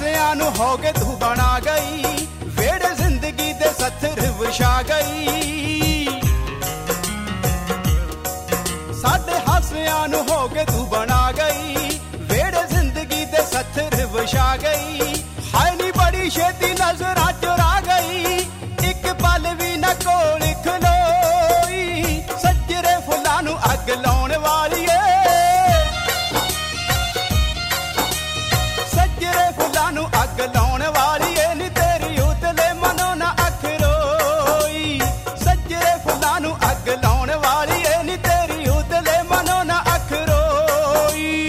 ਹਾਸਿਆਂ ਨੂੰ ਹੋ ਕੇ ਤੂੰ ਬਣਾ ਗਈ, ਵੇੜੇ ਜ਼ਿੰਦਗੀ ਦੇ ਸੱਥਰ ਵਿਛਾ ਗਈ। ਸਾਡੇ ਹਾਸਿਆਂ ਨੂੰ ਹੋ ਕੇ ਤੂੰ ਬਣਾ ਗਈ, ਵੇੜੇ ਜ਼ਿੰਦਗੀ ਦੇ ਸੱਥਰ ਵਿਛਾ ਗਈ। ਹਾਏ ਨੀ ਬੜੀ ਛੇਤੀ ਨਜ਼ਰਾਂ ਚੁਰਾ ਗਈ, ਇੱਕ ਪਲ ਵੀ ਨਾ ਕੋਲ ਖਲੋਈ। ਸੱਜਰੇ ਫੁੱਲਾਂ ਨੂੰ ਅੱਗ ਲਾਉਣ ਵਾਲੀਏ, ਸੱਜਰੇ ਫੁੱਲਾਂ ਨੂੰ ਅੱਗ ਲਾਉਣ ਵਾਲੀਏ ਨੀ ਤੇਰੀ ਉਤਲੇ ਮਨੋਂ ਨਾ ਅੱਖ ਰੋਈ। ਸੱਜਰੇ ਫੁੱਲਾਂ ਨੂੰ ਅੱਗ ਲਾਉਣ ਵਾਲੀਏ ਨੀ ਤੇਰੀ ਉਤਲੇ ਮਨੋਂ ਨਾ ਅੱਖ ਰੋਈ।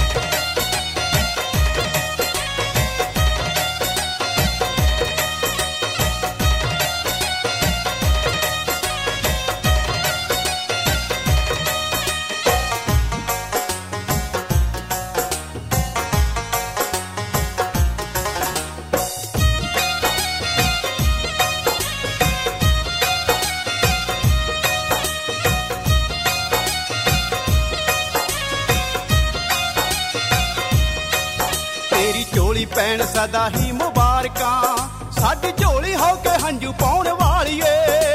ਤੇਰੀ ਝੋਲੀ ਪੈਣ ਸਦਾ ਹੀ ਮੁਬਾਰਕਾਂ, ਸਾਡੀ ਝੋਲੀ ਹੋ ਕੇ ਹੰਝੂ ਪਾਉਣ ਵਾਲੀਏ।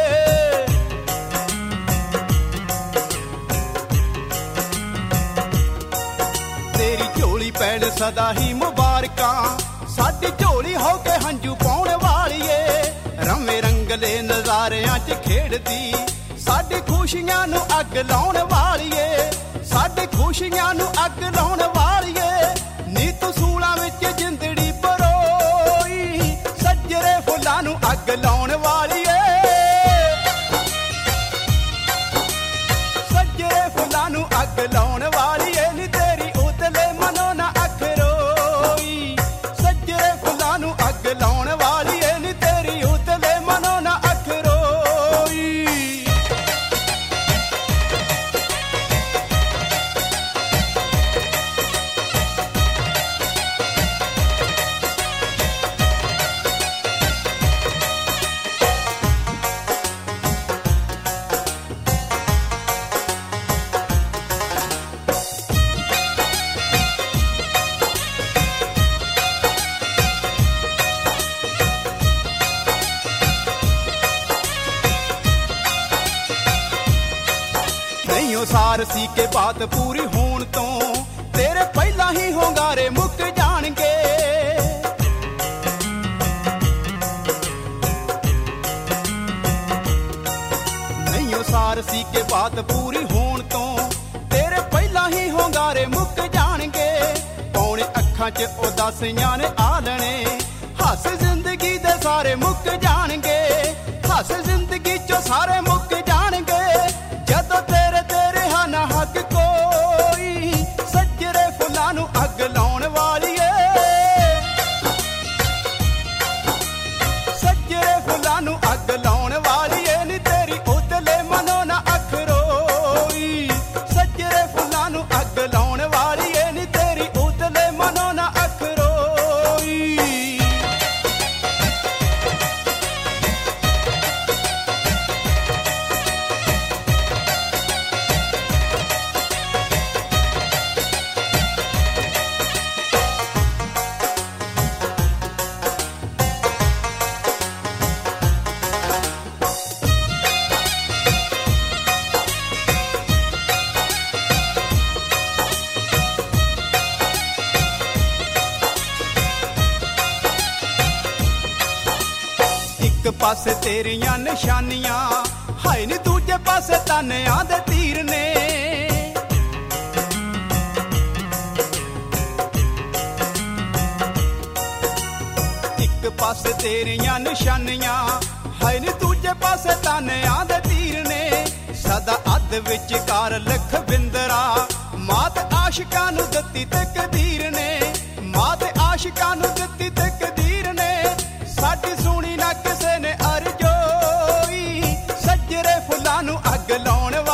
ਤੇਰੀ ਝੋਲੀ ਪੈਣ ਸਦਾ ਹੀ ਮੁਬਾਰਕਾਂ, ਸਾਡੀ ਝੋਲੀ ਹੋ ਕੇ ਹੰਝੂ ਪਾਉਣ ਵਾਲੀਏ। ਰਵੇਂ ਰੰਗਲੇ ਨਜ਼ਾਰਿਆਂ 'ਚ ਖੇਡਦੀ, ਸਾਡੀ ਖੁਸ਼ੀਆਂ ਨੂੰ ਅੱਗ ਲਾਉਣ ਵਾਲੀਏ। ਸਾਡੀ ਖੁਸ਼ੀਆਂ ਨੂੰ ਅੱਗ ਲਾਉਣ ਵਾਲੀਏ ਨੀ ਤੂੰ ਸੂਲਾਂ ਵਿੱਚ ਜਿੰਦੜੀ ਪਰੋਈ। ਸੱਜਰੇ ਫੁੱਲਾਂ ਨੂੰ ਅੱਗ ਲਾਉਣ ਵਾਲੀਏ, ਸੱਜਰੇ ਫੁੱਲਾਂ ਨੂੰ ਅੱਗ ਲਾਉਣ ਵਾਲੀਏ ਨੀ ਤੇਰੀ ਉਤਲੇ ਮਨੋਂ ਨਾ ਅੱਖ ਰੋਈ। ਸੱਜਰੇ ਫੁੱਲਾਂ ਨੂੰ ਅੱਗ ਲਾਉਣ ਵਾਲੀਏ ਨੀ ਤੇਰੀ ਉਤਲੇ ਮਨੋਂ ਨਾ ਅੱਖ ਰੋਈ। ਨਹੀਂ ਸਾਰ ਸੀ ਕੇ ਬਾਤ ਪੂਰੀ ਹੋਣ ਤੋਂ, ਤੇਰੇ ਪਹਿਲਾਂ ਹੀ ਹੋਂਗਾਰੇ ਮੁੱਕ ਜਾਣਗੇ। ਨਹੀਂ ਸਾਰ ਸੀ ਕੇ ਬਾਤ ਪੂਰੀ ਹੋਣ ਤੋਂ, ਤੇਰੇ ਪਹਿਲਾਂ ਹੀ ਹੋਂਗਾਰੇ ਮੁੱਕ ਜਾਣਗੇ। ਪੌਣੇ ਅੱਖਾਂ 'ਚ ਉਦਾਸੀਆਂ ਨੇ ਆਲਣੇ, ਹੱਸ ਜ਼ਿੰਦਗੀ ਦੇ ਸਾਰੇ ਮੁੱਕ ਜਾਣਗੇ। ਹੱਸ ਜ਼ਿੰਦਗੀ 'ਚੋਂ ਸਾਰੇ ਮੁੱਕ ਜਾਣਗੇ ਜਦੋਂ ਤੇਰੇ ਤੇਰੇ ਨਾ ਹੱਕ ਕੋਈ। ਸੱਜਰੇ ਫੁੱਲਾਂ ਨੂੰ ਅੱਗ ਲਾਉਣ ਵਾਲੀਏ, ਸੱਜਰੇ ਫੁੱਲਾਂ ਨੂੰ ਅੱਗ ਲਾਉਣ ਵਾਲੀਏ ਨੀ ਤੇਰੀ ਉਤਲੇ ਮਨੋਂ ਨਾ ਅੱਖ ਰੋਈ। ਸੱਜਰੇ ਫੁੱਲਾਂ ਨੂੰ ਅੱਗ ਲਾਉਣ ਵਾਲੀਏ ਨੀ ਤੇਰੀ ਉਤਲੇ ਮਨੋਂ ਨਾ ਅੱਖ ਰੋਈ। ਇੱਕ ਪਾਸੇ ਤੇਰੀਆਂ ਨਿਸ਼ਾਨੀਆਂ, ਹਾਏ ਨੀ ਦੂਜੇ ਪਾਸੇ ਤਾਨਿਆਂ ਦੇ ਤੀਰ ਨੇ। ਇੱਕ ਪਾਸੇ ਤੇਰੀਆਂ ਨਿਸ਼ਾਨੀਆਂ, ਹਾਏ ਨੀ ਦੂਜੇ ਪਾਸੇ ਤਾਨਿਆਂ ਦੇ ਤੀਰ ਨੇ। ਸਦਾ ਅੱਧ ਵਿਚਕਾਰ ਲਖਵਿੰਦਰਾ, ਮਾਤ ਆਸ਼ਿਕਾਂ ਨੂੰ ਦਿੱਤੀ ਤਕਦੀਰ ਨੇ। ਮਾਤ ਆਸ਼ਿਕਾਂ ਨੂੰ ਦਿੱਤੀ ਤਕਦੀਰ ਨੇ, ਸਾਡੀ ਸੁਣੀ ਨਾ ਕਿਸੇ ਨੇ ਅਰਜ਼ੋਈ। ਸੱਜਰੇ ਫੁੱਲਾਂ ਨੂੰ ਅੱਗ ਲਾਉਣ